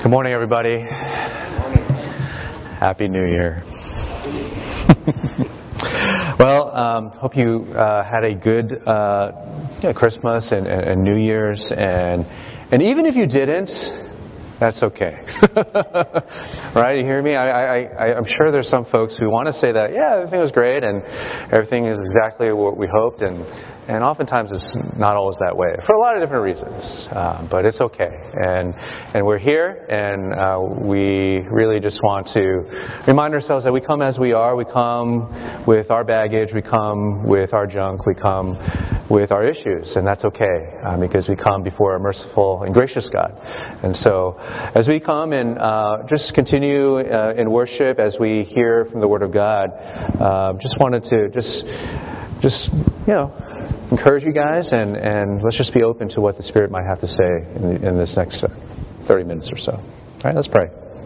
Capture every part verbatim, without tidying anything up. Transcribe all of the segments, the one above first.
Good morning, everybody. Happy New Year. Well, um, hope you uh, had a good uh, you know, Christmas and, and, and New Year's, and and even if you didn't, that's okay. Right? You hear me? I, I, I'm sure there's some folks who want to say that, yeah, everything was great and everything is exactly what we hoped, and and oftentimes it's not always that way for a lot of different reasons. Uh, but it's okay, and and we're here, and uh, we really just want to remind ourselves that we come as we are. We come with our baggage. We come with our junk. We come with our issues, and that's okay uh, because we come before a merciful and gracious God. And so, as we come and uh, just continue uh, in worship as we hear from the Word of God, uh, just wanted to just just you know. encourage you guys, and, and let's just be open to what the Spirit might have to say in, in this next thirty minutes or so. All right, let's pray.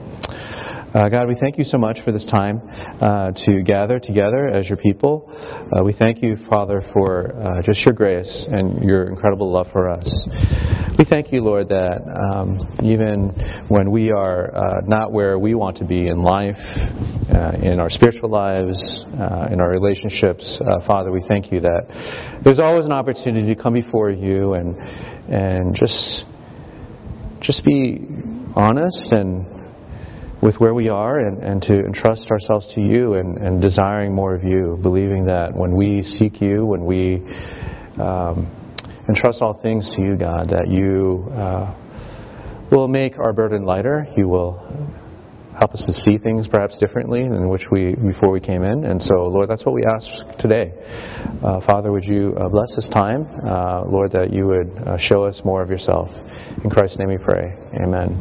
Uh, God, we thank you so much for this time uh, to gather together as your people. Uh, we thank you, Father, for uh, just your grace and your incredible love for us. We thank you, Lord, that um, even when we are uh, not where we want to be in life, uh, in our spiritual lives, uh, in our relationships, uh, Father, we thank you that there's always an opportunity to come before you and and just just be honest and with where we are, and, and to entrust ourselves to you, and, and desiring more of you, believing that when we seek you, when we um, entrust all things to you, God, that you uh, will make our burden lighter. You will help us to see things perhaps differently than which we before we came in. And so, Lord, that's what we ask today. Uh, Father, would you uh, bless this time, uh, Lord, that you would uh, show us more of yourself. In Christ's name we pray. Amen.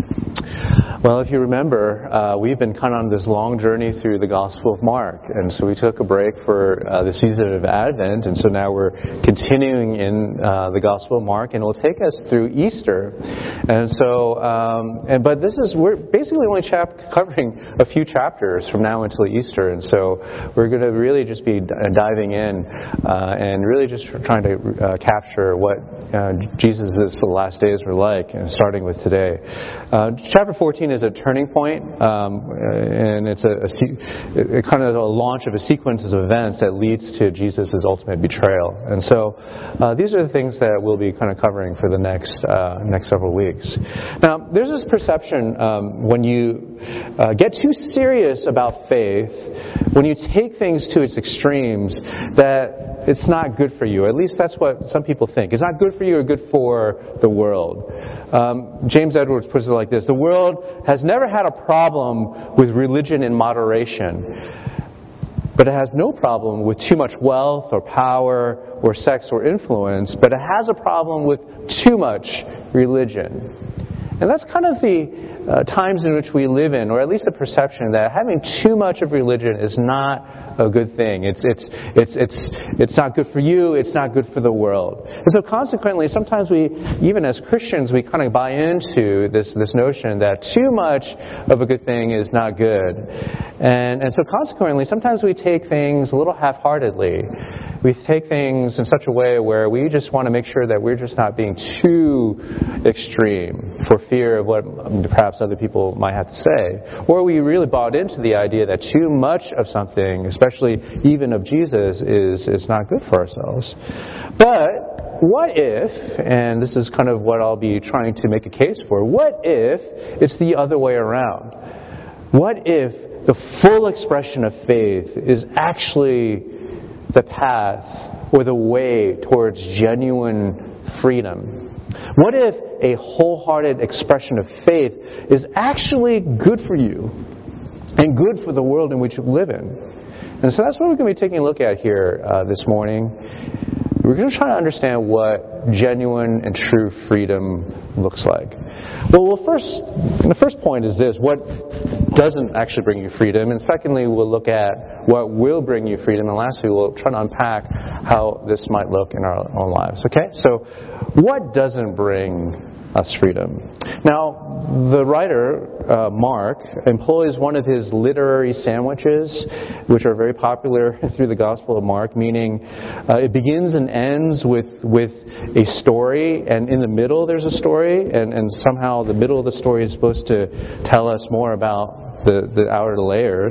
Well, if you remember, uh, we've been kind of on this long journey through the Gospel of Mark, and so we took a break for uh, the season of Advent, and so now we're continuing in uh, the Gospel of Mark, and it will take us through Easter. And so, um, and but this is we're basically only chap- covering a few chapters from now until Easter, and so we're going to really just be diving in uh, and really just trying to uh, capture what uh, Jesus' last days were like, and starting with today. Uh, chapter fourteen is a turning point, um, and it's a, a, a kind of a launch of a sequence of events that leads to Jesus' ultimate betrayal. And so uh, these are the things that we'll be kind of covering for the next uh, next several weeks. Now, there's this perception um, when you uh, get too serious about faith, when you take things to its extremes, that it's not good for you. At least that's what some people think. It's not good for you or good for the world. Um, James Edwards puts it like this: the world has never had a problem with religion in moderation, but it has no problem with too much wealth or power or sex or influence, but it has a problem with too much religion. And that's kind of the uh, times in which we live in, or at least the perception that having too much of religion is not a good thing. It's it's it's it's it's not good for you. It's not good for the world. And so, consequently, sometimes we, even as Christians, we kind of buy into this this notion that too much of a good thing is not good. And and so, consequently, sometimes we take things a little half-heartedly. We take things in such a way where we just want to make sure that we're just not being too extreme for fear of what perhaps other people might have to say. Or we really bought into the idea that too much of something, especially even of Jesus, is, is not good for ourselves. But what if, and this is kind of what I'll be trying to make a case for, what if it's the other way around? What if the full expression of faith is actually the path or the way towards genuine freedom? What if a wholehearted expression of faith is actually good for you and good for the world in which you live in? And so that's what we're going to be taking a look at here uh, this morning. We're going to try to understand what genuine and true freedom looks like. Well, well, first, the first point is this: what doesn't actually bring you freedom? And secondly, we'll look at what will bring you freedom. And lastly, we'll try to unpack how this might look in our own lives. Okay? So, what doesn't bring us freedom. Now, the writer, uh, Mark, employs one of his literary sandwiches, which are very popular through the Gospel of Mark, meaning uh, it begins and ends with, with a story, and in the middle there's a story, and, and somehow the middle of the story is supposed to tell us more about The, the outer layers.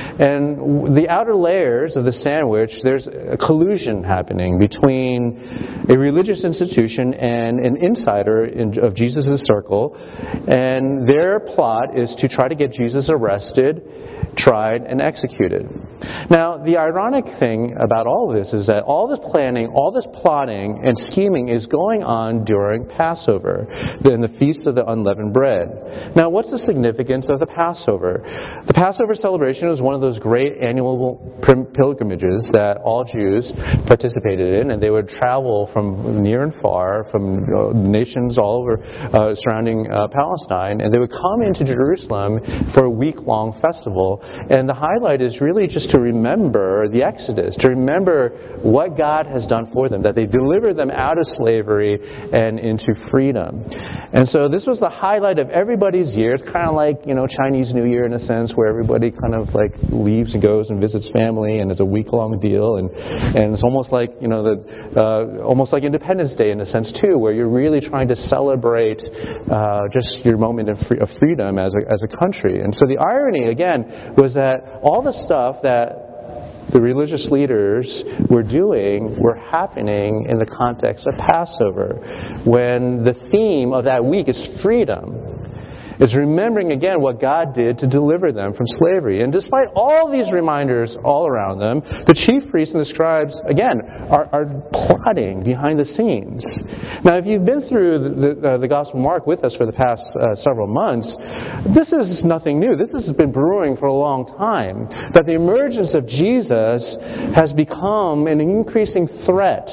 And the outer layers of the sandwich, there's a collusion happening between a religious institution and an insider in, of Jesus' circle. And their plot is to try to get Jesus arrested, tried, and executed. Now, the ironic thing about all of this is that all this planning, all this plotting and scheming is going on during Passover, in the Feast of the Unleavened Bread. Now, what's the significance of the Passover? The Passover celebration was one of those great annual pilgrimages that all Jews participated in, and they would travel from near and far, from nations all over uh, surrounding uh, Palestine, and they would come into Jerusalem for a week-long festival. And the highlight is really just to remember the Exodus, to remember what God has done for them, that they delivered them out of slavery and into freedom. And so this was the highlight of everybody's year. It's kind of like, you know, Chinese New Year in a sense, where everybody kind of like leaves and goes and visits family, and it's a week-long deal. And and it's almost like, you know, the uh, almost like Independence Day in a sense too, where you're really trying to celebrate uh, just your moment of, free, of freedom as a as a country. And so the irony again was that all the stuff that the religious leaders were doing were happening in the context of Passover, when the theme of that week is freedom. It's remembering again what God did to deliver them from slavery. And despite all these reminders all around them, the chief priests and the scribes, again, are, are plotting behind the scenes. Now, if you've been through the, the, uh, the Gospel of Mark with us for the past uh, several months, this is nothing new. This has been brewing for a long time. That the emergence of Jesus has become an increasing threat.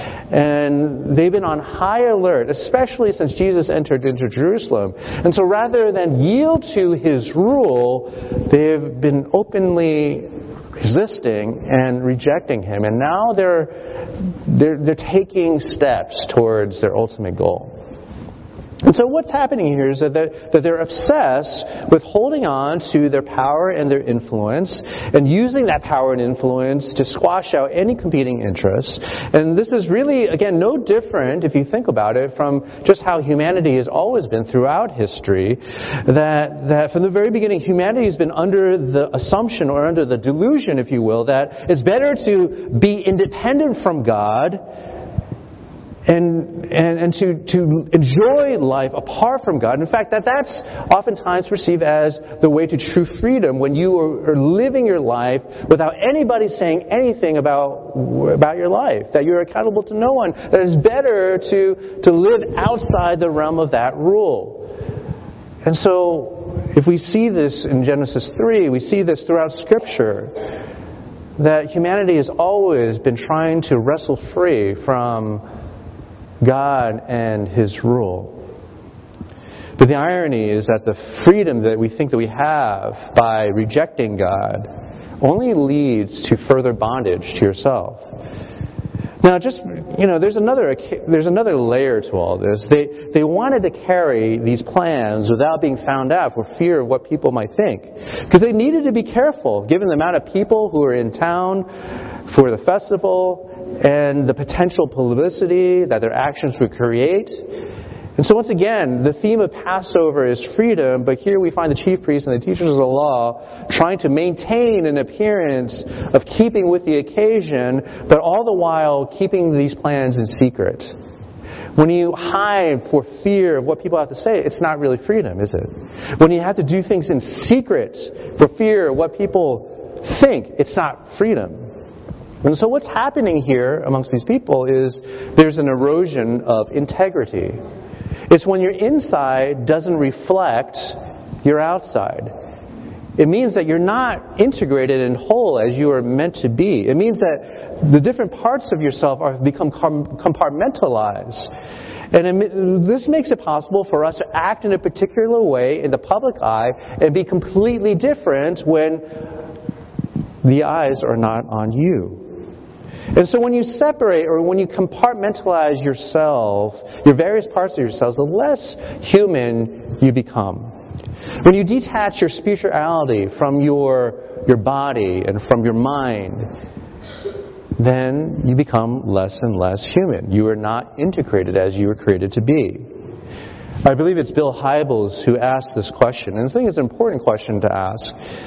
And they've been on high alert, especially since Jesus entered into Jerusalem. And so rather than yield to his rule, they've been openly resisting and rejecting him. And now they're, they're, they're taking steps towards their ultimate goal. And so what's happening here is that they're, that they're obsessed with holding on to their power and their influence, and using that power and influence to squash out any competing interests. And this is really, again, no different, if you think about it, from just how humanity has always been throughout history, that, that from the very beginning, humanity has been under the assumption, or under the delusion, if you will, that it's better to be independent from God And, and, and to, to enjoy life apart from God. In fact, that that's oftentimes perceived as the way to true freedom, when you are, are living your life without anybody saying anything about, about your life, that you're accountable to no one, that it's better to, to live outside the realm of that rule. And so, if we see this in Genesis three, we see this throughout Scripture, that humanity has always been trying to wrestle free from God and His rule. But the irony is that the freedom that we think that we have by rejecting God only leads to further bondage to yourself. Now, just, you know, there's another there's another layer to all this. They they wanted to carry these plans without being found out for fear of what people might think, because they needed to be careful, given the amount of people who are in town for the festival and the potential publicity that their actions would create. And so once again, the theme of Passover is freedom, but here we find the chief priests and the teachers of the law trying to maintain an appearance of keeping with the occasion, but all the while keeping these plans in secret. When you hide for fear of what people have to say, it's not really freedom, is it? When you have to do things in secret for fear of what people think, it's not freedom. And so what's happening here amongst these people is there's an erosion of integrity. It's when your inside doesn't reflect your outside. It means that you're not integrated and whole as you are meant to be. It means that the different parts of yourself have become compartmentalized. And it, this makes it possible for us to act in a particular way in the public eye and be completely different when the eyes are not on you. And so when you separate or when you compartmentalize yourself, your various parts of yourselves, the less human you become. When you detach your spirituality from your, your body and from your mind, then you become less and less human. You are not integrated as you were created to be. I believe it's Bill Hybels who asked this question, and I think it's an important question to ask.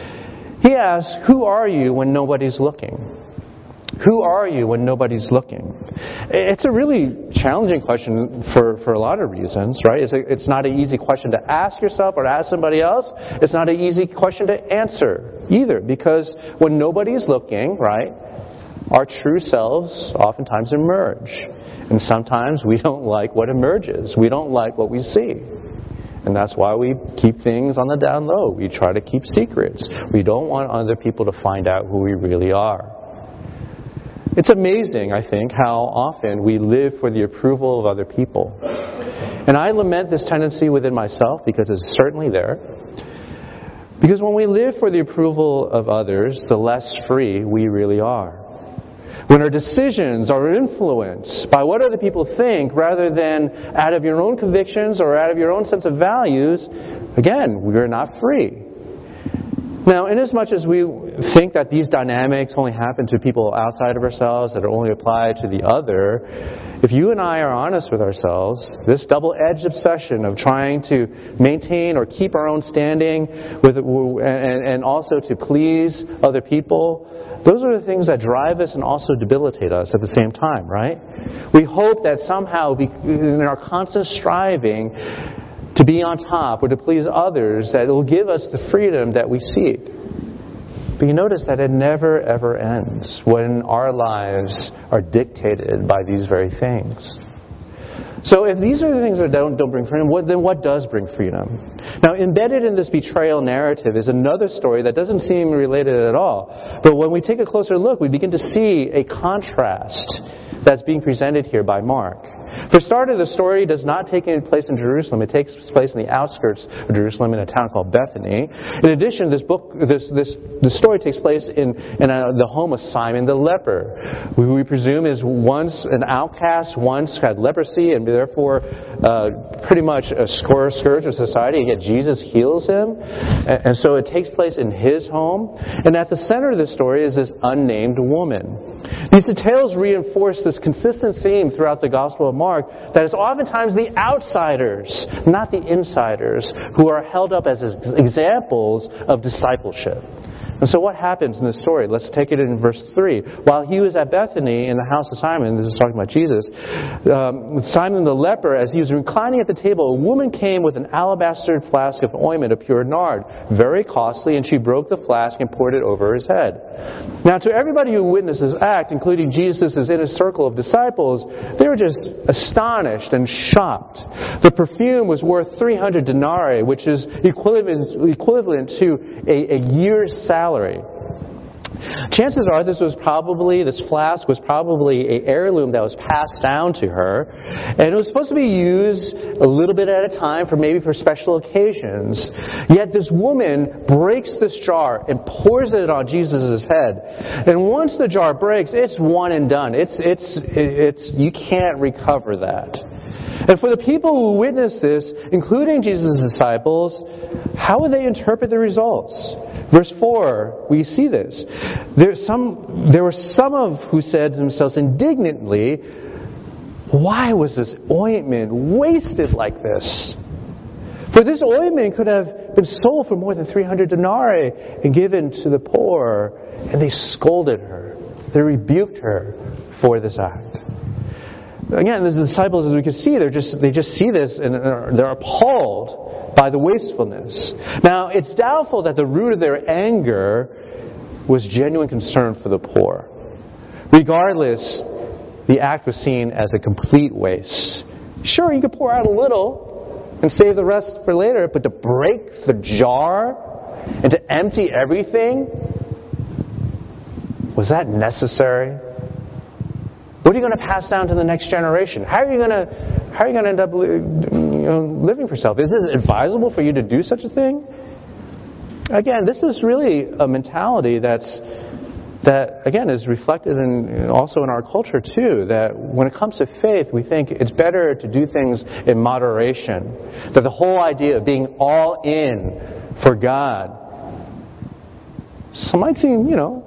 He asked, who are you when nobody's looking? Who are you when nobody's looking? It's a really challenging question for, for a lot of reasons, right? It's, a, it's not an easy question to ask yourself or ask somebody else. It's not an easy question to answer either, because when nobody's looking, right, our true selves oftentimes emerge. And sometimes we don't like what emerges. We don't like what we see. And that's why we keep things on the down low. We try to keep secrets. We don't want other people to find out who we really are. It's amazing, I think, how often we live for the approval of other people. And I lament this tendency within myself because it's certainly there. Because when we live for the approval of others, the less free we really are. When our decisions are influenced by what other people think rather than out of your own convictions or out of your own sense of values, again, we're not free. Now, inasmuch as we think that these dynamics only happen to people outside of ourselves, that are only applied to the other, if you and I are honest with ourselves, this double-edged obsession of trying to maintain or keep our own standing with, and, and also to please other people, those are the things that drive us and also debilitate us at the same time, right? We hope that somehow, in our constant striving to be on top or to please others, that it will give us the freedom that we seek. But you notice that it never, ever ends when our lives are dictated by these very things. So if these are the things that don't, don't bring freedom, what, then what does bring freedom? Now, embedded in this betrayal narrative is another story that doesn't seem related at all. But when we take a closer look, we begin to see a contrast that's being presented here by Mark. For starters, the story does not take place in Jerusalem. It takes place in the outskirts of Jerusalem in a town called Bethany. In addition, this book, this this the story takes place in, in a, the home of Simon the leper, who we presume is once an outcast, once had leprosy, and therefore uh, pretty much a scourge of society. And yet Jesus heals him, and, and so it takes place in his home. And at the center of the story is this unnamed woman. These details reinforce this consistent theme throughout the Gospel of Mark, that it's oftentimes the outsiders, not the insiders, who are held up as examples of discipleship. And so what happens in this story? Let's take it in verse three. While he was at Bethany in the house of Simon, this is talking about Jesus, um, Simon the leper, as he was reclining at the table, a woman came with an alabaster flask of ointment of pure nard, very costly, and she broke the flask and poured it over his head. Now, to everybody who witnessed this act, including Jesus' inner circle of disciples, they were just astonished and shocked. The perfume was worth three hundred denarii, which is equivalent, equivalent to a, a year's salary. Chances are this was probably, this flask was probably an heirloom that was passed down to her, and it was supposed to be used a little bit at a time for maybe for special occasions. Yet this woman breaks this jar and pours it on Jesus' head. And once the jar breaks, it's one and done. It's, it's, it's, you can't recover that. And for the people who witnessed this, including Jesus' disciples, how would they interpret the results? Verse four, we see this. There, some, there were some of who said to themselves indignantly, why was this ointment wasted like this? For this ointment could have been sold for more than three hundred denarii and given to the poor. And they scolded her. They rebuked her for this act. Again, the disciples, as we can see, they're just, they just see this and they're appalled by the wastefulness. Now, it's doubtful that the root of their anger was genuine concern for the poor. Regardless, the act was seen as a complete waste. Sure, you could pour out a little and save the rest for later, but to break the jar and to empty everything, was that necessary? What are you going to pass down to the next generation? How are you going to, how are you going to end up you know, living for yourself? Is it advisable for you to do such a thing? Again, this is really a mentality that's that, again, is reflected in also in our culture too, that when it comes to faith, we think it's better to do things in moderation. That the whole idea of being all in for God, some might seem, you know,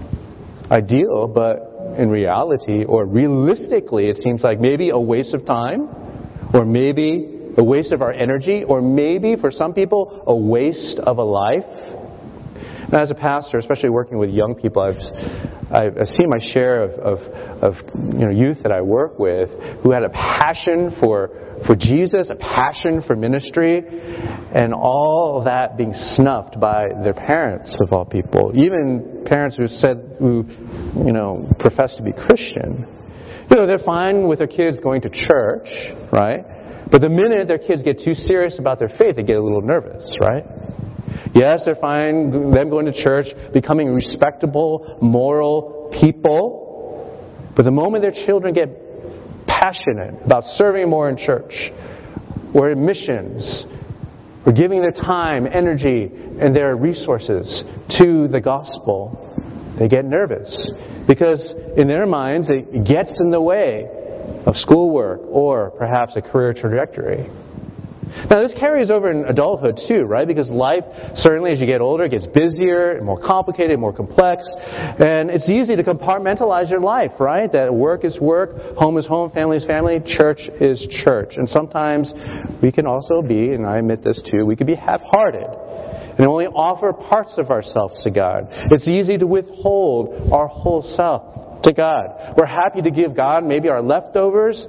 ideal, but in reality or realistically, it seems like maybe a waste of time, or maybe a waste of our energy, or maybe for some people a waste of a life. And as a pastor, especially working with young people, I've I've seen my share of, of, of you know youth that I work with who had a passion for for Jesus, a passion for ministry, and all of that being snuffed by their parents of all people, even parents who said who you know profess to be Christian. You know, they're fine with their kids going to church, right? But the minute their kids get too serious about their faith, they get a little nervous, right? Yes, they're fine them going to church, becoming respectable, moral people. But the moment their children get passionate about serving more in church, or in missions, or giving their time, energy, and their resources to the gospel, they get nervous. Because in their minds, it gets in the way of schoolwork or perhaps a career trajectory. Now, this carries over in adulthood too, right? Because life, certainly as you get older, gets busier, more complicated, more complex. And it's easy to compartmentalize your life, right? That work is work, home is home, family is family, church is church. And sometimes we can also be, and I admit this too, we can be half-hearted and only offer parts of ourselves to God. It's easy to withhold our whole self to God. We're happy to give God maybe our leftovers,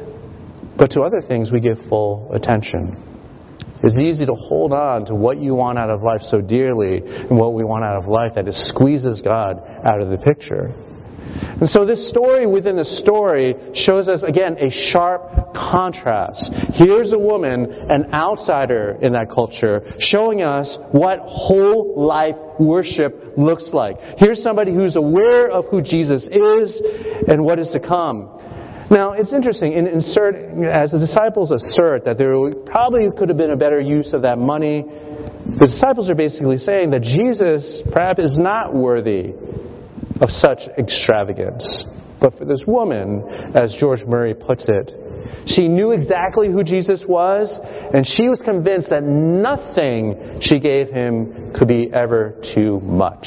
but to other things we give full attention. It's easy to hold on to what you want out of life so dearly and what we want out of life that it squeezes God out of the picture. And so this story within the story shows us, again, a sharp contrast. Here's a woman, an outsider in that culture, showing us what whole life worship looks like. Here's somebody who's aware of who Jesus is and what is to come. Now, it's interesting, in insert, as the disciples assert that there probably could have been a better use of that money, the disciples are basically saying that Jesus perhaps is not worthy of such extravagance. But for this woman, as George Murray puts it, she knew exactly who Jesus was, and she was convinced that nothing she gave him could be ever too much.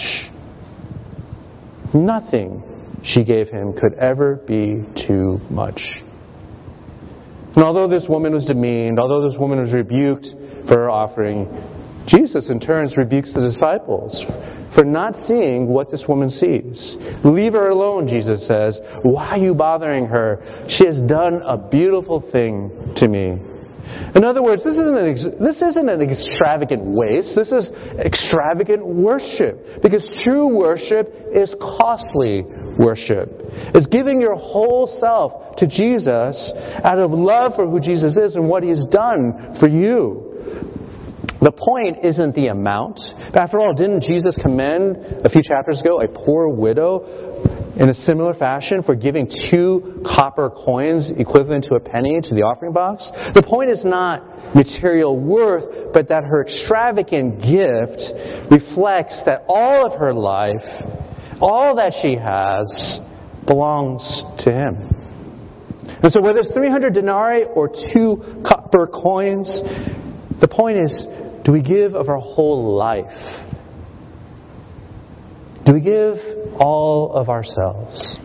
Nothing she gave him could ever be too much. And although this woman was demeaned, although this woman was rebuked for her offering, Jesus in turn rebukes the disciples for not seeing what this woman sees. Leave her alone, Jesus says. Why are you bothering her? She has done a beautiful thing to me. In other words, this isn't, an ex- this isn't an extravagant waste. This is extravagant worship. Because true worship is costly worship. It's giving your whole self to Jesus out of love for who Jesus is and what He has done for you. The point isn't the amount. After all, didn't Jesus commend a few chapters ago a poor widow in a similar fashion for giving two copper coins equivalent to a penny to the offering box? The point is not material worth, but that her extravagant gift reflects that all of her life, all that she has, belongs to Him. And so whether it's three hundred denarii or two copper coins, the point is, do we give of our whole life? Do we give all of ourselves?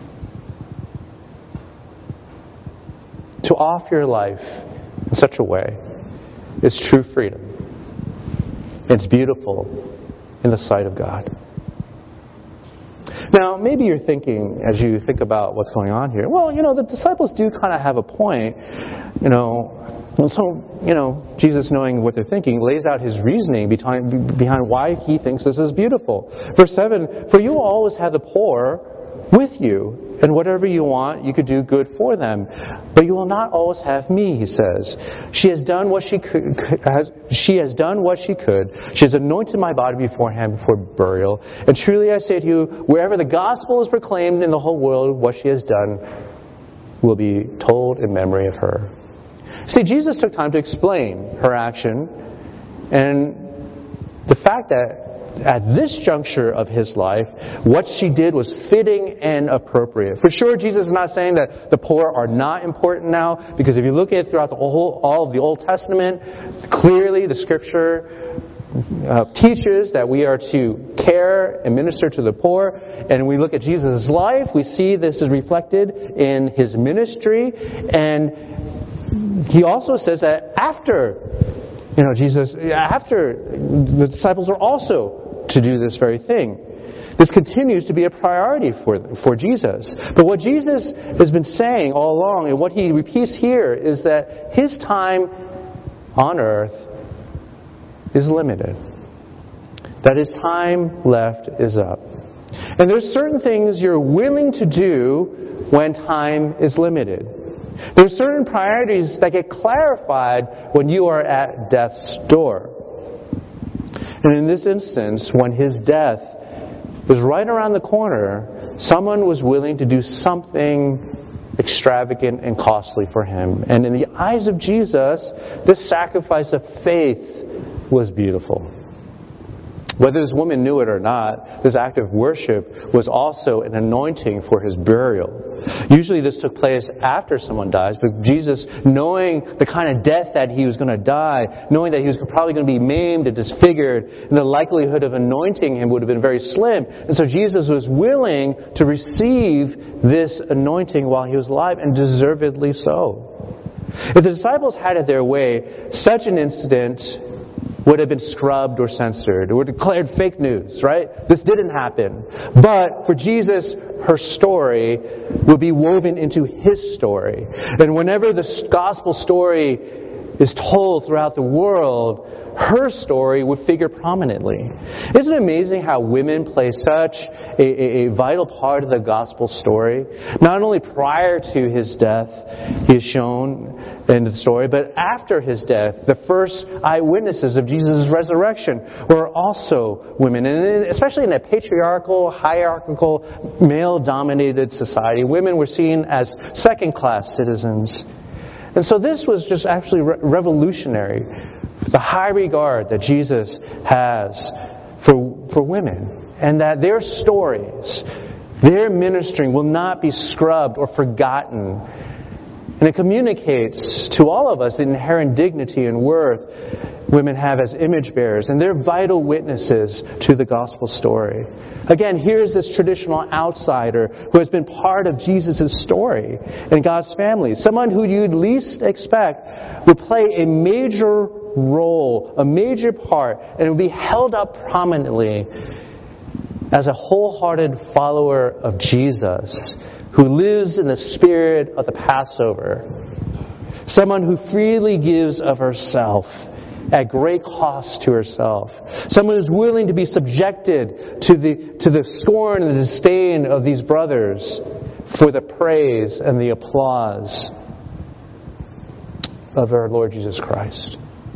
To offer your life in such a way is true freedom. It's beautiful in the sight of God. Now, maybe you're thinking, as you think about what's going on here, well, you know, the disciples do kind of have a point. You know, and so, you know, Jesus, knowing what they're thinking, lays out His reasoning behind, behind why He thinks this is beautiful. Verse seven, for you always have the poor with you, and whatever you want, you could do good for them. But you will not always have me, He says. She has done what she could. Has, she has done what she could. She has anointed my body beforehand before burial. And truly I say to you, wherever the gospel is proclaimed in the whole world, what she has done will be told in memory of her. See, Jesus took time to explain her action, and the fact that at this juncture of his life, what she did was fitting and appropriate. For sure, Jesus is not saying that the poor are not important now, because if you look at it throughout the whole, all of the Old Testament, clearly the Scripture uh, teaches that we are to care and minister to the poor. And we look at Jesus' life, we see this is reflected in his ministry. And he also says that after, you know, Jesus, after the disciples are also to do this very thing. This continues to be a priority for, for Jesus. But what Jesus has been saying all along, and what he repeats here, is that his time on earth is limited. That his time left is up. And there's certain things you're willing to do when time is limited. There's certain priorities that get clarified when you are at death's door. And in this instance, when his death was right around the corner, someone was willing to do something extravagant and costly for him. And in the eyes of Jesus, this sacrifice of faith was beautiful. Whether this woman knew it or not, this act of worship was also an anointing for his burial. Usually this took place after someone dies, but Jesus, knowing the kind of death that he was going to die, knowing that he was probably going to be maimed and disfigured, and the likelihood of anointing him would have been very slim. And so Jesus was willing to receive this anointing while he was alive, and deservedly so. If the disciples had it their way, such an incident would have been scrubbed or censored, or declared fake news, right? This didn't happen. But for Jesus, her story would be woven into his story. And whenever the gospel story is told throughout the world, her story would figure prominently. Isn't it amazing how women play such a, a, a vital part of the gospel story? Not only prior to his death, he is shown in the story, but after his death, the first eyewitnesses of Jesus' resurrection were also women. And especially in a patriarchal, hierarchical, male-dominated society, women were seen as second-class citizens. And so this was just actually re- revolutionary. The high regard that Jesus has for, for women, and that their stories, their ministering will not be scrubbed or forgotten. And it communicates to all of us the inherent dignity and worth women have as image bearers, and they're vital witnesses to the gospel story. Again, here's this traditional outsider who has been part of Jesus' story in God's family. Someone who you'd least expect would play a major role, a major part, and would be held up prominently as a wholehearted follower of Jesus who lives in the spirit of the Passover. Someone who freely gives of herself at great cost to herself. Someone who's willing to be subjected to the, to the scorn and the disdain of these brothers for the praise and the applause of our Lord Jesus Christ.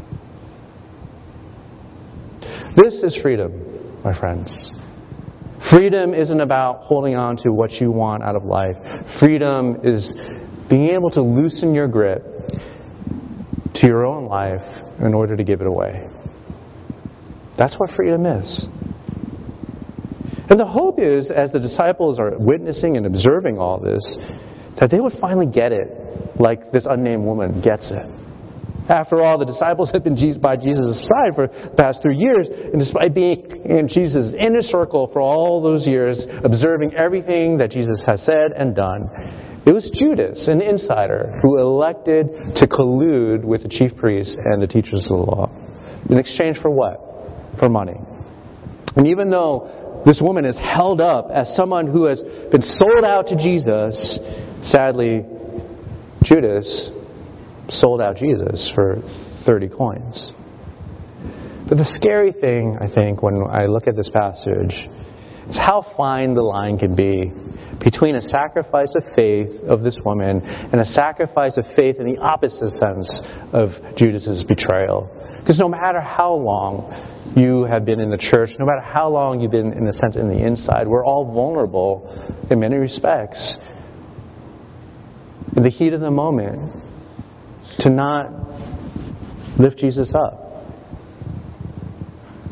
This is freedom, my friends. Freedom isn't about holding on to what you want out of life. Freedom is being able to loosen your grip to your own life in order to give it away. That's what freedom is. And the hope is, as the disciples are witnessing and observing all this, that they would finally get it like this unnamed woman gets it. After all, the disciples had been by Jesus' side for the past three years, and despite being in Jesus' inner circle for all those years, observing everything that Jesus has said and done, it was Judas, an insider, who elected to collude with the chief priests and the teachers of the law. In exchange for what? For money. And even though this woman is held up as someone who has been sold out to Jesus, sadly, Judas sold out Jesus for thirty coins. But the scary thing, I think, when I look at this passage, is how fine the line can be between a sacrifice of faith of this woman and a sacrifice of faith in the opposite sense of Judas' betrayal. Because no matter how long you have been in the church, no matter how long you've been, in a sense, in the inside, we're all vulnerable in many respects. In the heat of the moment, to not lift Jesus up.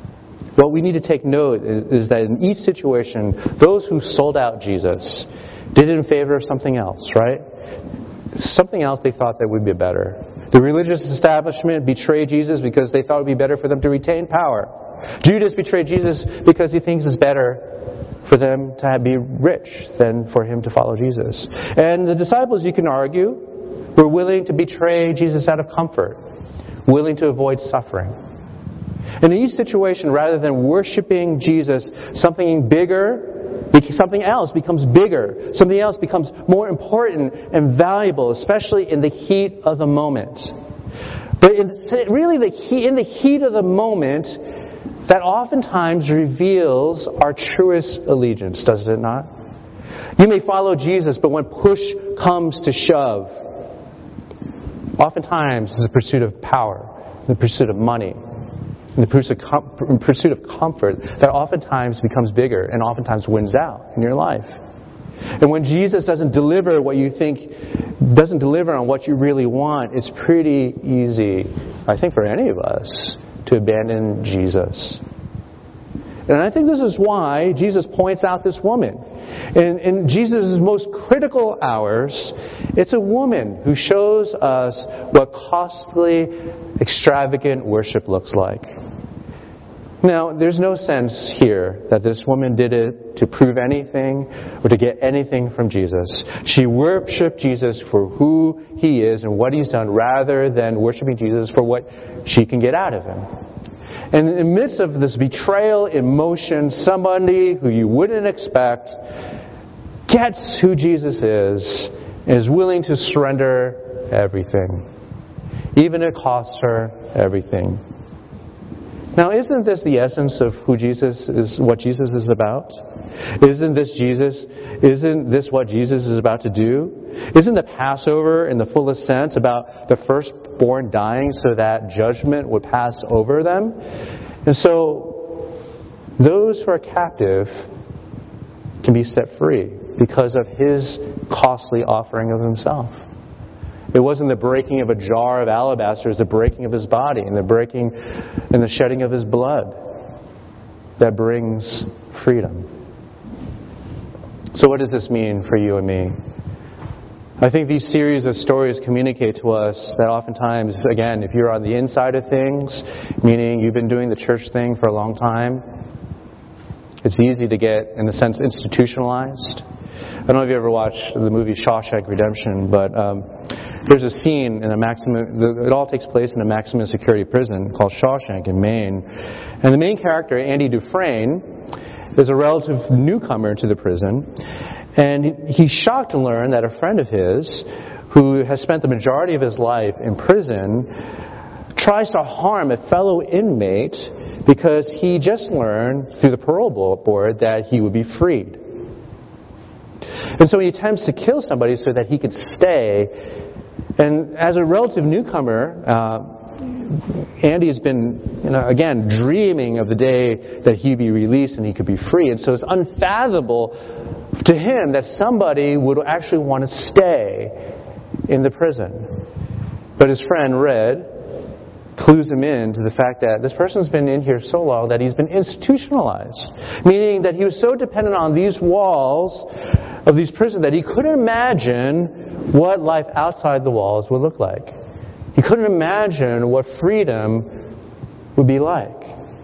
what we need to take note is, is that in each situation, those who sold out Jesus did it in favor of something else, right? Something else they thought that would be better. The religious establishment betrayed Jesus because they thought it would be better for them to retain power. Judas betrayed Jesus because he thinks it's better for them to be rich than for him to follow Jesus. And the disciples, you can argue, were willing to betray Jesus out of comfort, willing to avoid suffering. And in each situation, rather than worshiping Jesus, something bigger, something else becomes bigger. Something else becomes more important and valuable, especially in the heat of the moment. But in, really, the heat, in the heat of the moment, that oftentimes reveals our truest allegiance, does it not? You may follow Jesus, but when push comes to shove, oftentimes it's the pursuit of power, the pursuit of money, in the pursuit of, com- pursuit of comfort that oftentimes becomes bigger and oftentimes wins out in your life. And when Jesus doesn't deliver what you think, doesn't deliver on what you really want, it's pretty easy, I think, for any of us to abandon Jesus. And I think this is why Jesus points out this woman. In, in Jesus' most critical hours, it's a woman who shows us what costly, extravagant worship looks like. Now, there's no sense here that this woman did it to prove anything or to get anything from Jesus. She worshipped Jesus for who He is and what He's done rather than worshiping Jesus for what she can get out of Him. And in the midst of this betrayal in motion, somebody who you wouldn't expect gets who Jesus is and is willing to surrender everything, even if it costs her everything. Now, isn't this the essence of who Jesus is, what Jesus is about? Isn't this Jesus? Isn't this what Jesus is about to do? Isn't the Passover, in the fullest sense, about the firstborn dying so that judgment would pass over them? And so, those who are captive can be set free because of His costly offering of Himself. It wasn't the breaking of a jar of alabaster, it was the breaking of His body and the breaking and the shedding of His blood that brings freedom. So what does this mean for you and me? I think these series of stories communicate to us that oftentimes, again, if you're on the inside of things, meaning you've been doing the church thing for a long time, it's easy to get, in a sense, institutionalized. I don't know if you ever watched the movie Shawshank Redemption, but um, there's a scene in a maximum. It all takes place in a maximum security prison called Shawshank in Maine, and the main character, Andy Dufresne, is a relative newcomer to the prison, and he's shocked to learn that a friend of his, who has spent the majority of his life in prison, tries to harm a fellow inmate because he just learned through the parole board that he would be freed. And so he attempts to kill somebody so that he could stay. And as a relative newcomer, uh, Andy has been, you know, again, dreaming of the day that he'd be released and he could be free. And so it's unfathomable to him that somebody would actually want to stay in the prison. But his friend, Red, clues him in to the fact that this person's been in here so long that he's been institutionalized. Meaning that he was so dependent on these walls of these prisons that he couldn't imagine what life outside the walls would look like. He couldn't imagine what freedom would be like.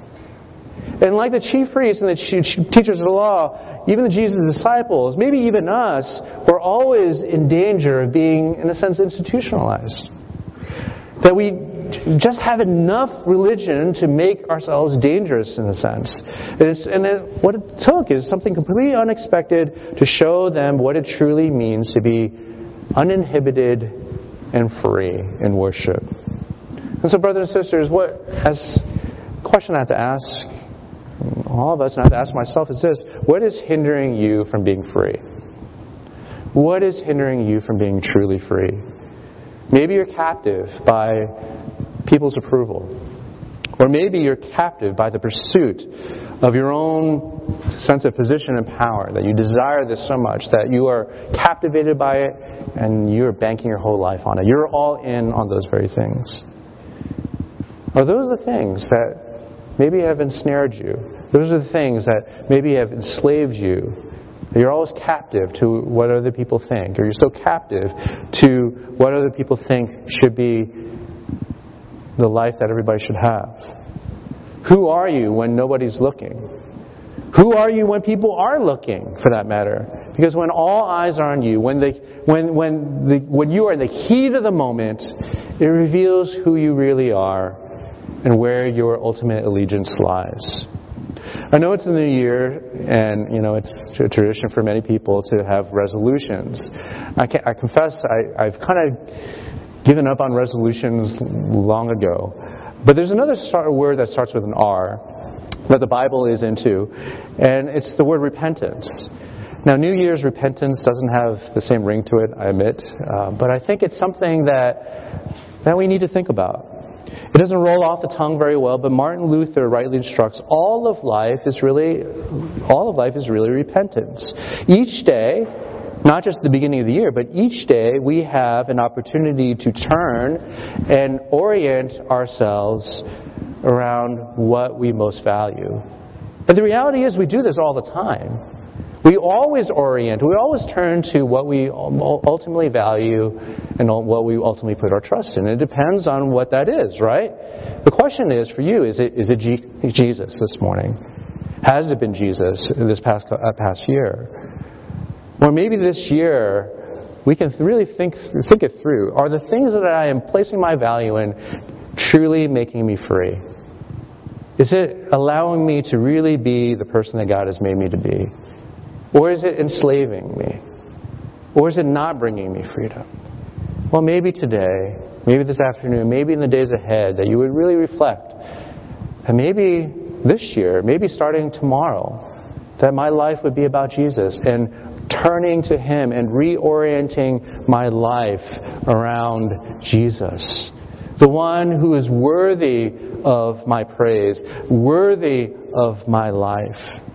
And like the chief priests and the teachers of the law, even the Jesus disciples, maybe even us, were always in danger of being, in a sense, institutionalized. That we just have enough religion to make ourselves dangerous, in a sense. And, it's, and it, what it took is something completely unexpected to show them what it truly means to be uninhibited and free in worship. And so, brothers and sisters, what as the question I have to ask all of us, and I have to ask myself, is this: what is hindering you from being free? What is hindering you from being truly free? Maybe you're captive by people's approval. Or maybe you're captive by the pursuit of your own sense of position and power, that you desire this so much that you are captivated by it and you're banking your whole life on it. You're all in on those very things. Are those the things that maybe have ensnared you. Those are the things that maybe have enslaved you. You're always captive to what other people think, or you're so captive to what other people think should be the life that everybody should have. Who are you when nobody's looking? Who are you when people are looking, for that matter? Because when all eyes are on you, when the when when the when you are in the heat of the moment, it reveals who you really are and where your ultimate allegiance lies. I know it's the new year, and you know it's a tradition for many people to have resolutions. I, can, I confess I, I've kind of given up on resolutions long ago. But there's another start, word that starts with an R that the Bible is into, and it's the word repentance. Now, New Year's repentance doesn't have the same ring to it, I admit, uh, but I think it's something that that we need to think about. It doesn't roll off the tongue very well, but Martin Luther rightly instructs all of life is really all of life is really repentance. Each day, not just the beginning of the year, but each day we have an opportunity to turn and orient ourselves around what we most value. And the reality is we do this all the time. We always orient, we always turn to what we ultimately value and what we ultimately put our trust in. It depends on what that is, right? The question is for you, is it is it G- Jesus this morning? Has it been Jesus this past uh, past year? Or maybe this year we can really think think it through. Are the things that I am placing my value in truly making me free? Is it allowing me to really be the person that God has made me to be? Or is it enslaving me? Or is it not bringing me freedom? Well, maybe today, maybe this afternoon, maybe in the days ahead, that you would really reflect. And maybe this year, maybe starting tomorrow, that my life would be about Jesus and turning to Him and reorienting my life around Jesus. The one who is worthy of my praise, worthy of my life.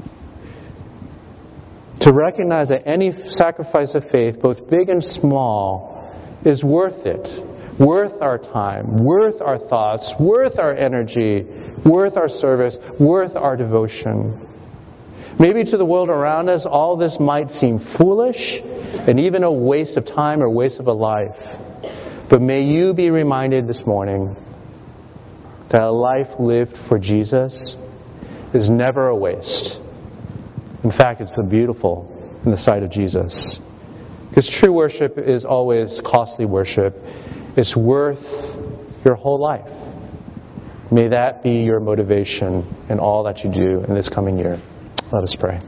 To recognize that any sacrifice of faith, both big and small, is worth it. Worth our time, worth our thoughts, worth our energy, worth our service, worth our devotion. Maybe to the world around us, all this might seem foolish and even a waste of time or waste of a life. But may you be reminded this morning that a life lived for Jesus is never a waste. In fact, it's beautiful in the sight of Jesus. Because true worship is always costly worship. It's worth your whole life. May that be your motivation in all that you do in this coming year. Let us pray.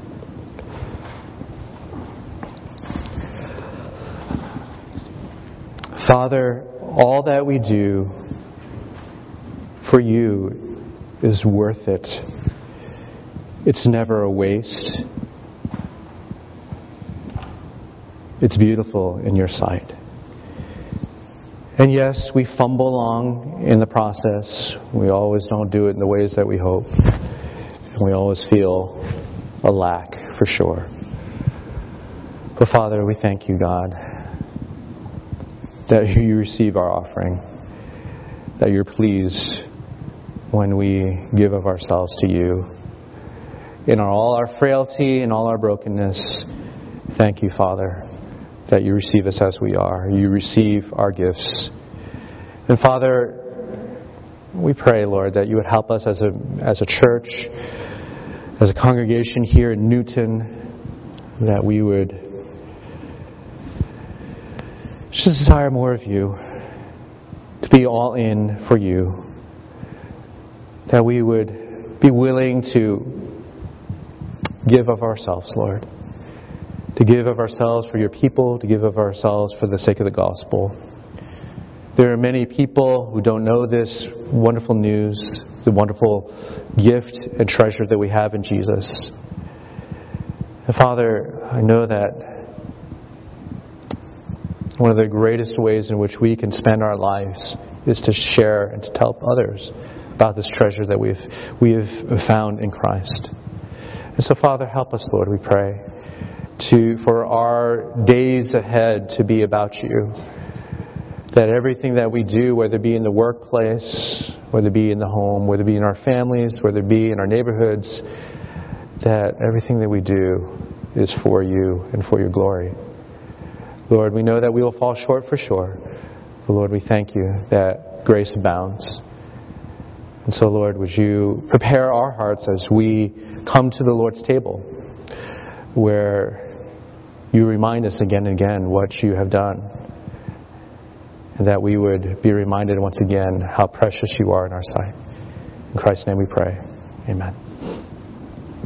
Father, all that we do for you is worth it. It's never a waste. It's beautiful in your sight. And yes, we fumble along in the process. We always don't do it in the ways that we hope. And we always feel a lack, for sure. But Father, we thank you, God, that you receive our offering, that you're pleased when we give of ourselves to you. In our, all our frailty and all our brokenness, thank you, Father, that you receive us as we are. You receive our gifts. And Father, we pray, Lord, that you would help us as a as a church, as a congregation here in Newton, that we would just desire more of you, to be all in for you, that we would be willing to give of ourselves, Lord. To give of ourselves for your people, to give of ourselves for the sake of the gospel. There are many people who don't know this wonderful news, the wonderful gift and treasure that we have in Jesus. And Father, I know that one of the greatest ways in which we can spend our lives is to share and to tell others about this treasure that we've we have found in Christ. And so, Father, help us, Lord, we pray, to for our days ahead to be about you. That everything that we do, whether it be in the workplace whether it be in the home, whether it be in our families, whether it be in our neighborhoods, that everything that we do is for you and for your glory. Lord, we know that we will fall short for sure. But Lord, we thank you that grace abounds. And so, Lord, would you prepare our hearts as we come to the Lord's table, where you remind us again and again what you have done, and that we would be reminded once again how precious you are in our sight. In Christ's name we pray. Amen.